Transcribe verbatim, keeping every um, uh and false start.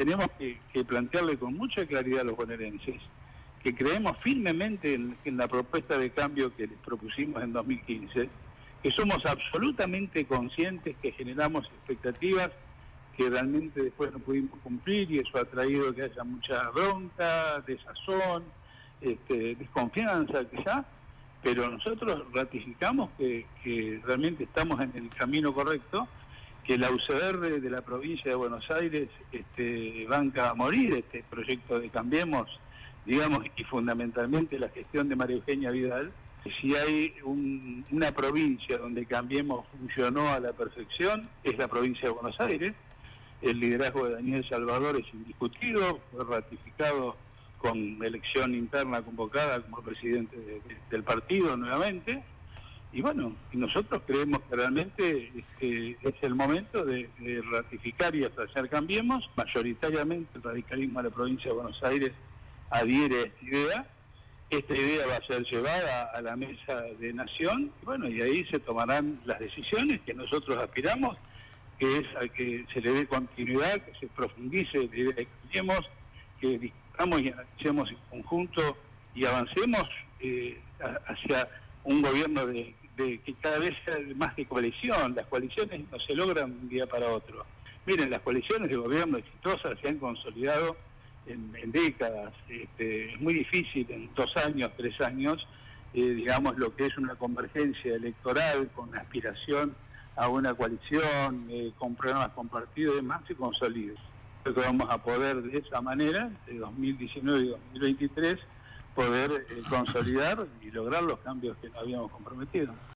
tenemos que, que plantearle con mucha claridad a los bonaerenses que creemos firmemente en, en la propuesta de cambio que les propusimos en dos mil quince, que somos absolutamente conscientes que generamos expectativas que realmente después no pudimos cumplir y eso ha traído que haya mucha bronca, desazón, este, desconfianza quizá, pero nosotros ratificamos que, que realmente estamos en el camino correcto, que la U C R de la provincia de Buenos Aires este, banca a morir este proyecto de Cambiemos, digamos, y fundamentalmente la gestión de María Eugenia Vidal. Si hay un, una provincia donde Cambiemos funcionó a la perfección, es la provincia de Buenos Aires. El liderazgo de Daniel Salvador es indiscutido, fue ratificado con elección interna convocada como presidente de, de, del partido nuevamente. Y bueno, y nosotros creemos que realmente este, es el momento de, de ratificar y hacer Cambiemos. Mayoritariamente el radicalismo de la provincia de Buenos Aires adhiere a esta idea. Esta idea va a ser llevada a la mesa de Nación, y bueno, y ahí se tomarán las decisiones que nosotros aspiramos, que es a que se le dé continuidad, que se profundice la idea que tenemos, que discutamos y analicemos en conjunto y avancemos eh, hacia un gobierno de, de que cada vez sea más de coalición. Las coaliciones no se logran de un día para otro. Miren, las coaliciones de gobierno exitosas se han consolidado en, en décadas. Este, es muy difícil en dos años, tres años, eh, digamos, lo que es una convergencia electoral con aspiración a una coalición, eh, con programas compartidos y demás, se consolida. Creo que vamos a poder de esa manera, de dos mil diecinueve y dos mil veintitrés, poder eh, consolidar y lograr los cambios que nos habíamos comprometido.